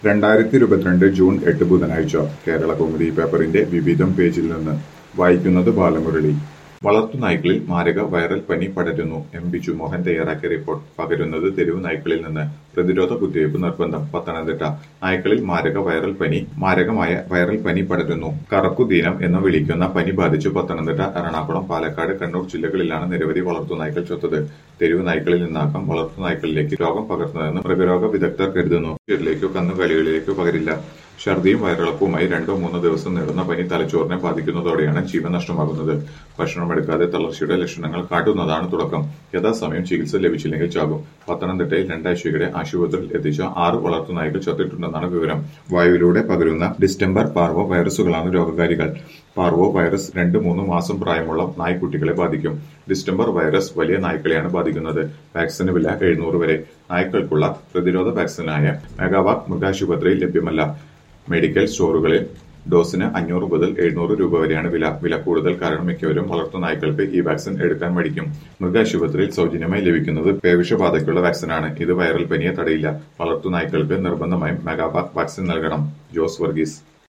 2022 June 8 ബുധനാഴ്ച കേരളകൗമുദി പേപ്പറിന്റെ വിവിധം പേജിൽ നിന്ന് വായിക്കുന്നത് ബാലമുരളി. വളർത്തുനായ്ക്കളിൽ മാരക വൈറൽ പനി പടരുന്നു. എം ബിജു മോഹൻ തയ്യാറാക്കിയ റിപ്പോർട്ട്. പകരുന്നത് തെരുവ് നായ്ക്കളിൽ നിന്ന്. പ്രതിരോധ കുത്തിവയ്പ് നിർബന്ധം. പത്തനംതിട്ട. നായ്ക്കളിൽ മാരകമായ വൈറൽ പനി പടരുന്നു. കറക്കുദീനം എന്ന് വിളിക്കുന്ന പനി ബാധിച്ചു പത്തനംതിട്ട, എറണാകുളം, പാലക്കാട്, കണ്ണൂർ ജില്ലകളിലാണ് നിരവധി വളർത്തുനായ്ക്കൾ ചത്തത്. തെരുവ് നായ്ക്കളിൽ നിന്നാകാം വളർത്തുനായ്ക്കളിലേക്ക് രോഗം പകർന്നതെന്ന് മൃഗരോഗ വിദഗ്ധർ കരുതുന്നു. വീട്ടിലേക്കോ കന്നുകാലികളിലേക്കോ പകരില്ല. ഛർദിയും വയറിളക്കവുമായി 2-3 ദിവസം നീളുന്ന പനി തലച്ചോറിനെ ബാധിക്കുന്നതോടെയാണ് ജീവൻ നഷ്ടമാകുന്നത്. ഭക്ഷണമെടുക്കാതെ തളർച്ചയുടെ ലക്ഷണങ്ങൾ കാട്ടുന്നതാണ് തുടക്കം. യഥാസമയം ചികിത്സ ലഭിച്ചില്ലെങ്കിൽ ചാകും. പത്തനംതിട്ടയിൽ 2 ആഴ്ചയ്ക്കിടെ ആശുപത്രിയിൽ എത്തിച്ച 6 വളർത്തുനായ്ക്കൾ ചത്തിട്ടുണ്ടെന്നാണ് വിവരം. വായുവിലൂടെ പകരുന്ന ഡിസ്റ്റംബർ പാർവോ വൈറസുകളാണ് രോഗകാരികൾ. പാർവോ വൈറസ് 2-3 മാസം പ്രായമുള്ള നായ്ക്കുട്ടികളെ ബാധിക്കും. ഡിസ്റ്റംബർ വൈറസ് വലിയ നായ്ക്കളെയാണ് ബാധിക്കുന്നത്. വാക്സിന് വില 700 വരെ. നായ്ക്കൾക്കുള്ള പ്രതിരോധ വാക്സിനായ മെഗാവാക് മൃഗാശുപത്രിയിൽ ലഭ്യമല്ല. മെഡിക്കൽ സ്റ്റോറുകളിൽ ഡോസിന് 500 മുതൽ 700 രൂപ വരെയാണ് വില കൂടുതൽ കാരണം മിക്കവരും വളർത്തുനായ്ക്കൾക്ക് ഈ വാക്സിൻ എടുക്കാൻ മടിക്കും. മൃഗാശുപത്രിയിൽ സൗജന്യമായി ലഭിക്കുന്നത് പേവിഷബാധയ്ക്കുള്ള വാക്സിനാണ്. ഇത് വൈറൽ പനിയെ തടയില്ല. വളർത്തുനായ്ക്കൾക്ക് നിർബന്ധമായും മെഗാവാക് വാക്സിൻ നൽകണം. ജോസ് വർഗീസ്.